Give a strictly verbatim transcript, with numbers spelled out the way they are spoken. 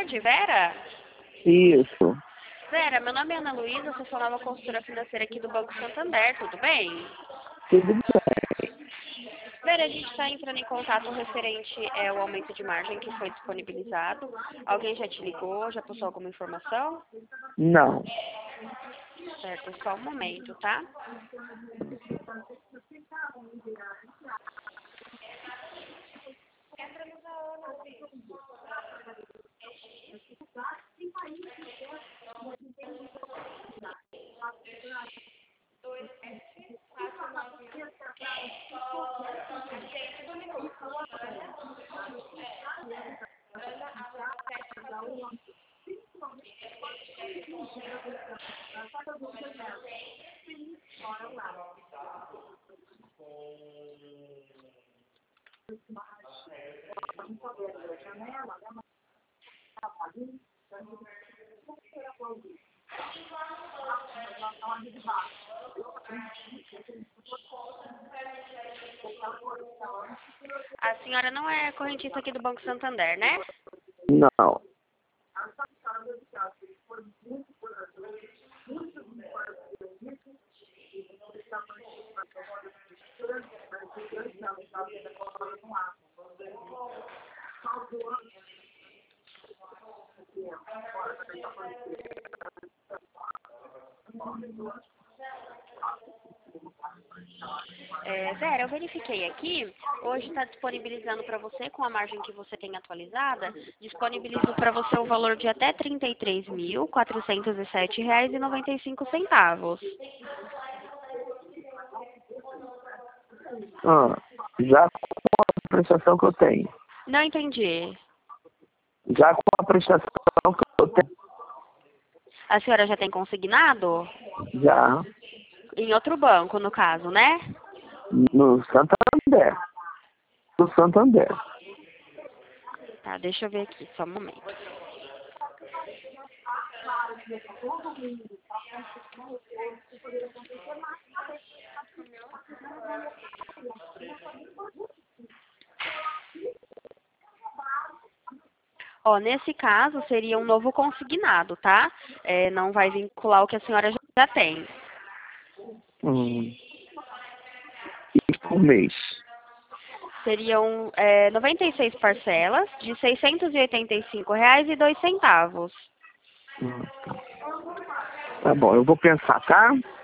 verdade, Vera? Isso. Vera, meu nome é Ana Luísa, sou sua nova consultora financeira aqui do Banco Santander, tudo bem? Tudo bem. Vera, a gente está entrando em contato referente ao é, aumento de margem que foi disponibilizado. Alguém já te ligou, já passou alguma informação? Não. Certo, só um momento, tá? A senhora não é correntista aqui do Banco Santander, né? Não. É, Vera, eu verifiquei aqui, hoje está disponibilizando para você, com a margem que você tem atualizada, disponibilizo para você o valor de até trinta e três mil, quatrocentos e sete reais e noventa e cinco centavos. Ah, já com a prestação que eu tenho. Não entendi. Já com a prestação que eu tenho. A senhora já tem consignado? Já. Em outro banco, no caso, né? No Santander. No Santander. Tá, deixa eu ver aqui, só um momento. Ó, nesse caso, seria um novo consignado, tá? É, não vai vincular o que a senhora já tem. Hum. E por mês? Seriam é, noventa e seis parcelas de seiscentos e oitenta e cinco reais e dois centavos. Hum. Tá bom, eu vou pensar, tá?